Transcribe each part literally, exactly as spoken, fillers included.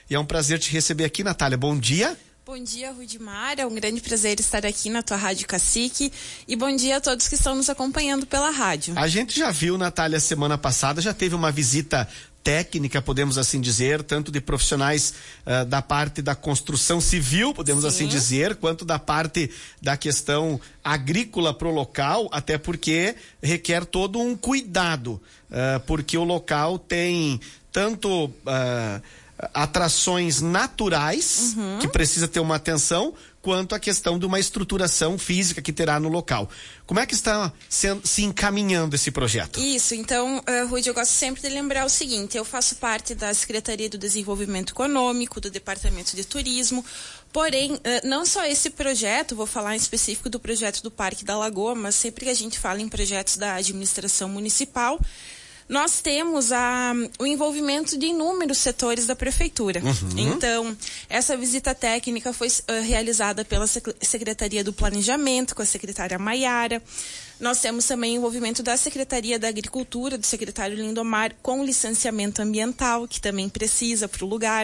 e é um prazer te receber aqui, Natália. Bom dia. Bom dia, Rudimar, é um grande prazer estar aqui na tua Rádio Cacique e bom dia a todos que estão nos acompanhando pela rádio. A gente já viu, Natália, semana passada, já teve uma visita técnica, podemos assim dizer, tanto de profissionais uh, da parte da construção civil, podemos Sim. assim dizer, quanto da parte da questão agrícola pro local, até porque requer todo um cuidado, uh, porque o local tem tanto uh, atrações naturais, uhum. que precisa ter uma atenção, quanto a questão de uma estruturação física que terá no local. Como é que está se, se encaminhando esse projeto? Isso, então, uh, Rudy, eu gosto sempre de lembrar o seguinte, eu faço parte da Secretaria do Desenvolvimento Econômico, do Departamento de Turismo, porém, uh, não só esse projeto, vou falar em específico do projeto do Parque da Lagoa, mas sempre que a gente fala em projetos da administração municipal, nós temos a, o envolvimento de inúmeros setores da prefeitura. Uhum. Então, essa visita técnica foi uh, realizada pela Secretaria do Planejamento, com a secretária Maiara. Nós temos também o envolvimento da Secretaria da Agricultura, do secretário Lindomar, com licenciamento ambiental, que também precisa para o lugar.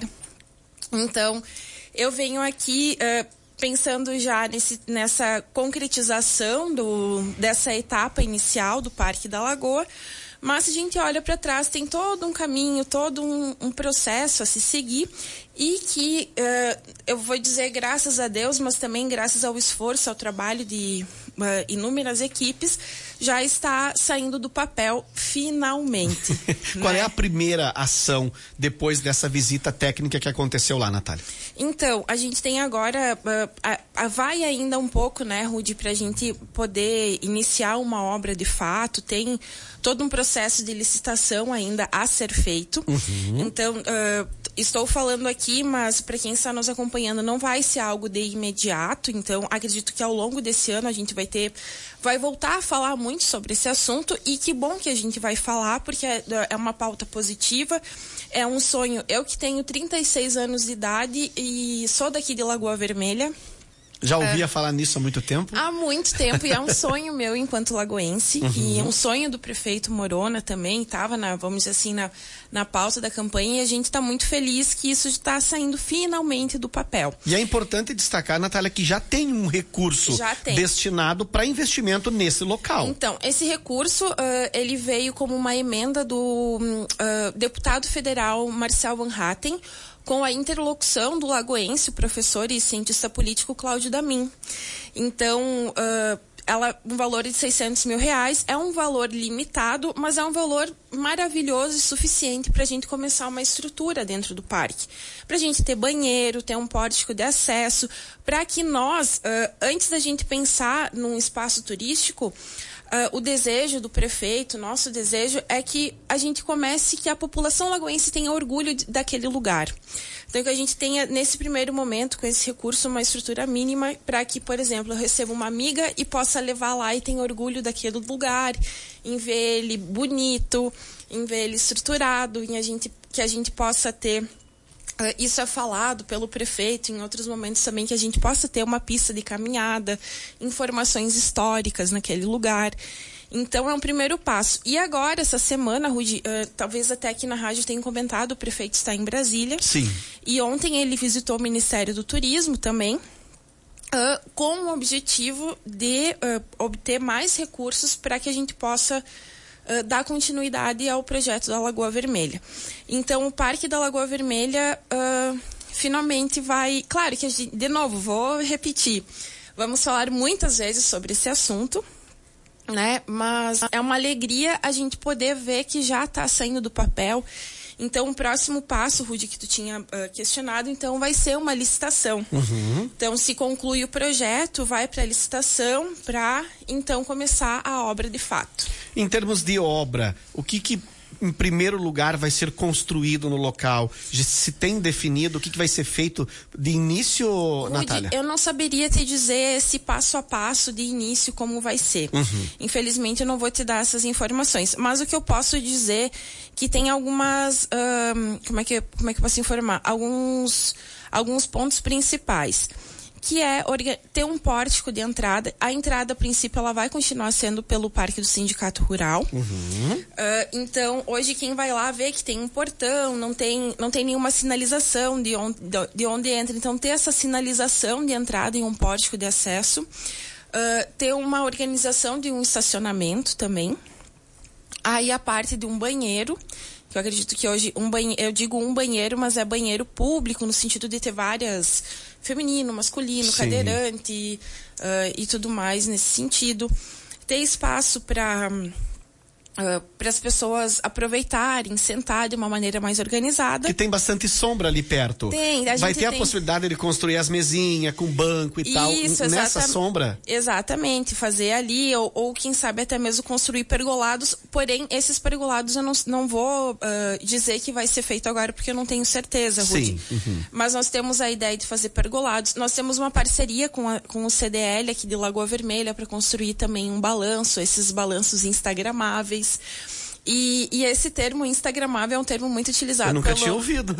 Então, eu venho aqui uh, pensando já nesse, nessa concretização do, dessa etapa inicial do Parque da Lagoa. Mas se a gente olha para trás, tem todo um caminho, todo um, um processo a se seguir e que, uh, eu vou dizer graças a Deus, mas também graças ao esforço, ao trabalho de uh, inúmeras equipes, já está saindo do papel finalmente. Qual né? é a primeira ação depois dessa visita técnica que aconteceu lá, Natália? Então, a gente tem agora, uh, a, a vai ainda um pouco, né, Rudy, para a gente poder iniciar uma obra de fato, tem todo um processo de licitação ainda a ser feito. Uhum. Então, uh, estou falando aqui, mas para quem está nos acompanhando, não vai ser algo de imediato. Então, acredito que ao longo desse ano a gente vai ter, vai voltar a falar muito sobre esse assunto e que bom que a gente vai falar, porque é, é uma pauta positiva, é um sonho. Eu que tenho trinta e seis anos de idade e sou daqui de Lagoa Vermelha. Já ouvia uh, falar nisso há muito tempo? Há muito tempo, e é um sonho meu enquanto lagoense, uhum. e um sonho do prefeito Morona também, estava, na, vamos dizer assim, na, na pauta da campanha, e a gente está muito feliz que isso está saindo finalmente do papel. E é importante destacar, Natália, que já tem um recurso tem. destinado para investimento nesse local. Então, esse recurso, uh, ele veio como uma emenda do uh, deputado federal Marcel Van Hatten, com a interlocução do lagoense, o professor e cientista político Cláudio Damin. Então, uh, ela, um valor de seiscentos mil reais, é um valor limitado, mas é um valor maravilhoso e suficiente para a gente começar uma estrutura dentro do parque. Para a gente ter banheiro, ter um pórtico de acesso, para que nós, uh, antes da gente pensar num espaço turístico, Uh, o desejo do prefeito, nosso desejo é que a gente comece, que a população lagoense tenha orgulho de, daquele lugar. Então, que a gente tenha, nesse primeiro momento, com esse recurso, uma estrutura mínima para que, por exemplo, eu receba uma amiga e possa levar lá e tenha orgulho daquele lugar, em ver ele bonito, em ver ele estruturado, em a gente, que a gente possa ter... Uh, isso é falado pelo prefeito em outros momentos também, que a gente possa ter uma pista de caminhada, informações históricas naquele lugar. Então, é um primeiro passo. E agora, essa semana, Rudy, uh, talvez até aqui na rádio tenham comentado, o prefeito está em Brasília. Sim. E ontem ele visitou o Ministério do Turismo também, uh, com o objetivo de uh, obter mais recursos para que a gente possa Uh, dar continuidade ao projeto da Lagoa Vermelha. Então, o Parque da Lagoa Vermelha uh, finalmente vai... Claro que, a gente, de novo, vou repetir, vamos falar muitas vezes sobre esse assunto, né? Mas é uma alegria a gente poder ver que já está saindo do papel. Então, o próximo passo, Rudy, que tu tinha uh, questionado, então vai ser uma licitação. Uhum. Então, se conclui o projeto, vai para a licitação para, então, começar a obra de fato. Em termos de obra, o que que, em primeiro lugar, vai ser construído no local? Se tem definido o que que vai ser feito de início, Rudy, Natália? Eu não saberia te dizer esse passo a passo de início como vai ser. Uhum. Infelizmente, eu não vou te dar essas informações. Mas o que eu posso dizer que tem algumas... Um, como é que, como é que eu posso informar? Alguns, alguns pontos principais. que é ter um pórtico de entrada. A entrada, a princípio, ela vai continuar sendo pelo Parque do Sindicato Rural. Uhum. Uh, então, hoje quem vai lá vê que tem um portão, não tem, não tem nenhuma sinalização de onde, de onde entra. Então, ter essa sinalização de entrada em um pórtico de acesso. Uh, ter uma organização de um estacionamento também. Aí a parte de um banheiro, que eu acredito que hoje, um banhe... eu digo um banheiro, mas é banheiro público, no sentido de ter várias, feminino, masculino, Sim. cadeirante uh, e tudo mais nesse sentido. Ter espaço para uh, para as pessoas aproveitarem, sentar de uma maneira mais organizada. Que tem bastante sombra ali perto. Tem, a Vai gente ter tem... a possibilidade de construir as mesinhas com banco e Isso, tal, exata... nessa sombra? Exatamente, fazer ali, ou, ou quem sabe até mesmo construir pergolados, porém, esses pergolados eu não, não vou uh, dizer que vai ser feito agora, porque eu não tenho certeza, Rudy. Sim. Uhum. Mas nós temos a ideia de fazer pergolados, nós temos uma parceria com, a, com o C D L aqui de Lagoa Vermelha para construir também um balanço, esses balanços instagramáveis. E, e esse termo instagramável é um termo muito utilizado. Eu nunca pelo... tinha ouvido.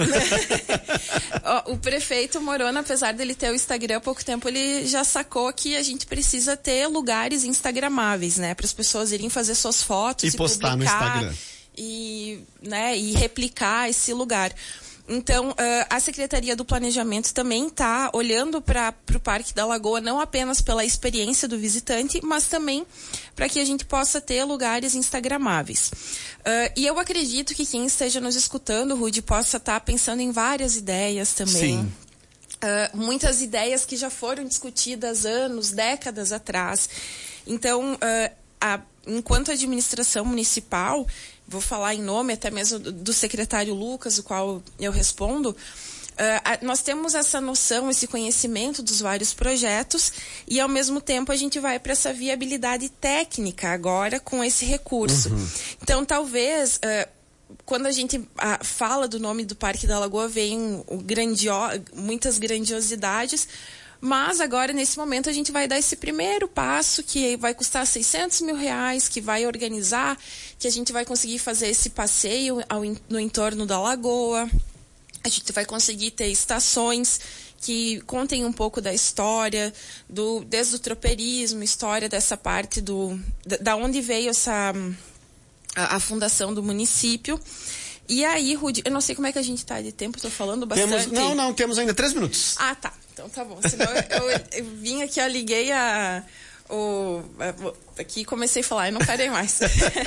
O prefeito Morona, apesar dele ter o Instagram há pouco tempo, ele já sacou que a gente precisa ter lugares instagramáveis, né? Para as pessoas irem fazer suas fotos e, e postar publicar, no Instagram. E, né, e replicar esse lugar. Então, uh, a Secretaria do Planejamento também está olhando para o Parque da Lagoa, não apenas pela experiência do visitante, mas também para que a gente possa ter lugares instagramáveis. Uh, e eu acredito que quem esteja nos escutando, Rudy, possa estar tá pensando em várias ideias também. Sim. Uh, muitas ideias que já foram discutidas anos, décadas atrás. Então, uh, a, enquanto administração municipal, vou falar em nome até mesmo do secretário Lucas, o qual eu respondo, uh, nós temos essa noção, esse conhecimento dos vários projetos e, ao mesmo tempo, a gente vai para essa viabilidade técnica agora com esse recurso. Uhum. Então, talvez, uh, quando a gente uh, fala do nome do Parque da Lagoa, vem o grandio... muitas grandiosidades. Mas agora, nesse momento, a gente vai dar esse primeiro passo, que vai custar seiscentos mil reais, que vai organizar, que a gente vai conseguir fazer esse passeio ao, no entorno da lagoa. A gente vai conseguir ter estações que contem um pouco da história, do, desde o tropeirismo, história dessa parte do... Da, da onde veio essa, a, a fundação do município. E aí, Rudy, eu não sei como é que a gente tá de tempo, estou falando bastante. Temos, não, não, temos ainda três minutos. Ah, tá. Então tá bom. Senão eu, eu, eu vim aqui, eu liguei a, o, a, aqui e comecei a falar, eu não parei mais.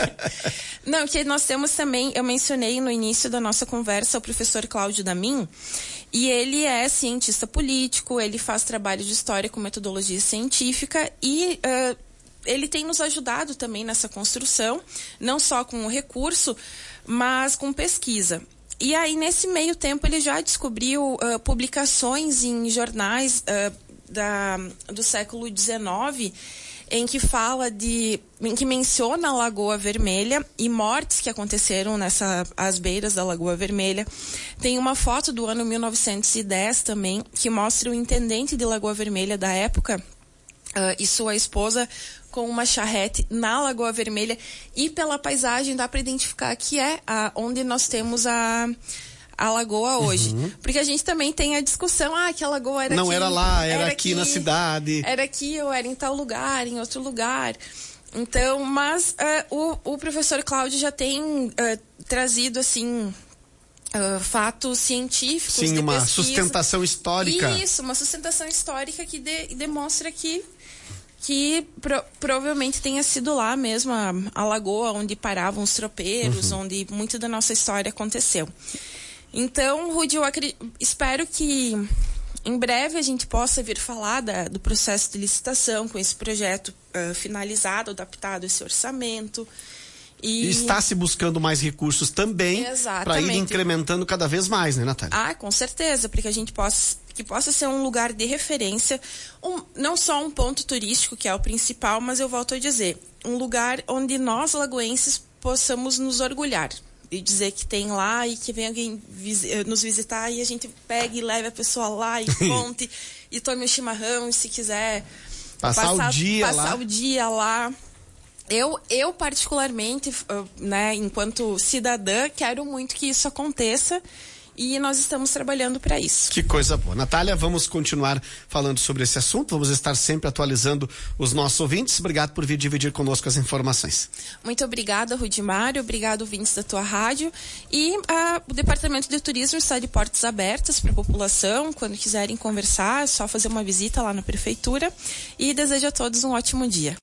Não, que nós temos também, eu mencionei no início da nossa conversa o professor Cláudio Damin, e ele é cientista político, ele faz trabalho de história com metodologia científica e uh, ele tem nos ajudado também nessa construção, não só com o recurso, mas com pesquisa. E aí, nesse meio tempo, ele já descobriu uh, publicações em jornais uh, da, do século dezenove, em que fala de, em que menciona a Lagoa Vermelha e mortes que aconteceram nessa, às beiras da Lagoa Vermelha. Tem uma foto do ano mil novecentos e dez também, que mostra o intendente de Lagoa Vermelha da época, uh, e sua esposa, com uma charrete na Lagoa Vermelha, e pela paisagem dá para identificar que é a, onde nós temos a, a lagoa hoje. Uhum. Porque a gente também tem a discussão, ah, que a lagoa era Não aqui. Não era lá, era, era aqui, aqui na cidade. Era aqui, ou era em tal lugar, em outro lugar. Então, mas uh, o, o professor Cláudio já tem uh, trazido, assim... Uh, fatos científicos. Sim, de uma pesquisa. Sustentação histórica. Isso, uma sustentação histórica que de, demonstra que que pro, provavelmente tenha sido lá mesmo a, a lagoa onde paravam os tropeiros, uhum. onde muito da nossa história aconteceu. Então, Rudy, eu acredito, espero que em breve a gente possa vir falar da, do processo de licitação com esse projeto uh, finalizado, adaptado a esse orçamento. E está se buscando mais recursos também para ir incrementando cada vez mais, né, Natália? Ah, com certeza, porque a gente possa, que possa ser um lugar de referência, um, não só um ponto turístico, que é o principal, mas eu volto a dizer, um lugar onde nós, lagoenses, possamos nos orgulhar e dizer que tem lá e que vem alguém vis- nos visitar e a gente pegue e leve a pessoa lá e conte e tome um chimarrão, e se quiser passar, passar o dia passar lá. o dia lá. Eu, eu particularmente, né, enquanto cidadã, quero muito que isso aconteça e nós estamos trabalhando para isso. Que coisa boa. Natália, vamos continuar falando sobre esse assunto, vamos estar sempre atualizando os nossos ouvintes. Obrigado por vir dividir conosco as informações. Muito obrigada, Rudimário, obrigado, ouvintes da tua rádio, e a, o Departamento de Turismo está de portas abertas para a população, quando quiserem conversar, é só fazer uma visita lá na Prefeitura, e desejo a todos um ótimo dia.